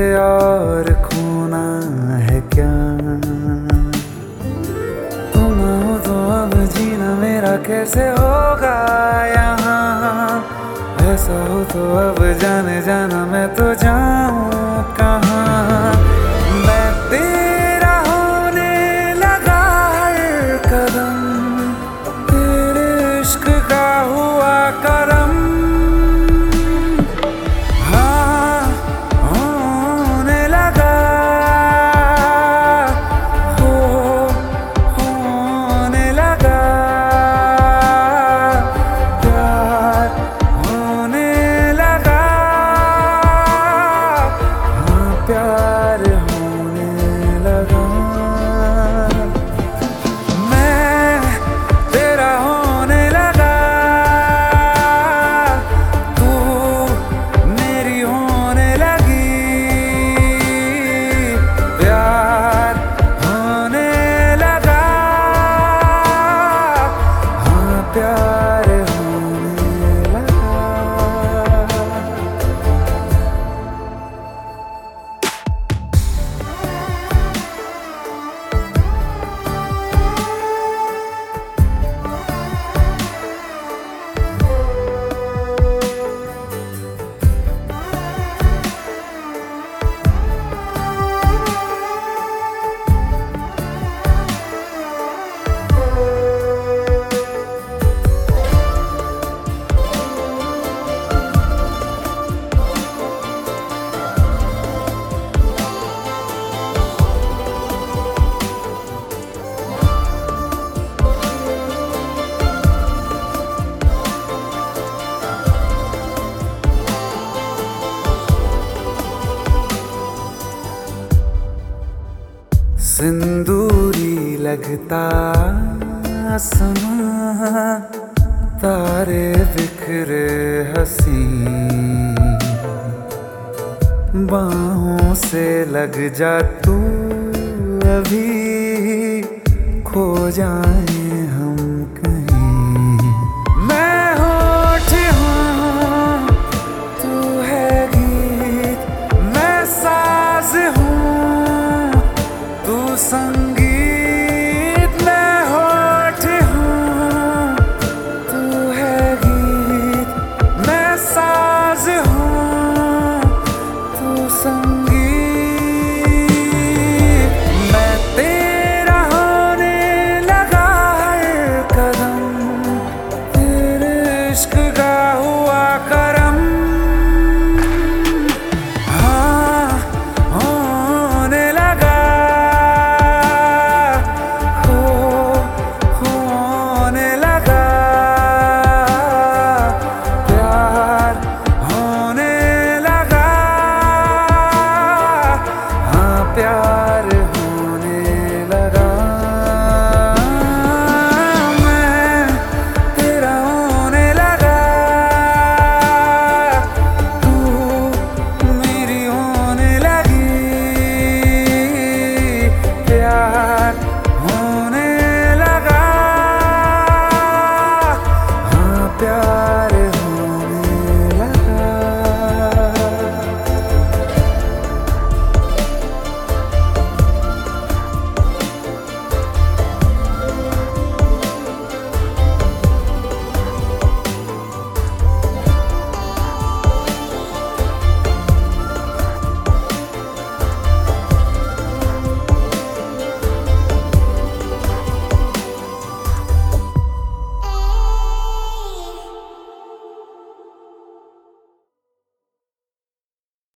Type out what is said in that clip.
और खोना है क्या? तुम हो तो अब जीना मेरा कैसे होगा यहाँ? ऐसा हो तो अब जाने जाना मैं तो जाऊँ कहाँ? मैं तेरा होने लगा हर कदम, तेरे इश्क का हुआ करम। हाँ होने लगा, होने लगा प्यार, होने लगा। हाँ प्यार होने लगा। मैं तेरा होने लगा, तू मेरी होने लगी। प्यार होने लगा, हाँ प्यार होने लगा। सिंदूरी लगता समा, तारे बिखरे हंसी, बाहों से लग जा तू अभी, खो जाए हम कहीं। मैं होठ हूँ तू है गीत, मैं साज हूँ तू संगीत। मैं होठ हूँ तू है गीत, मैं साज हूँ तू संगीत।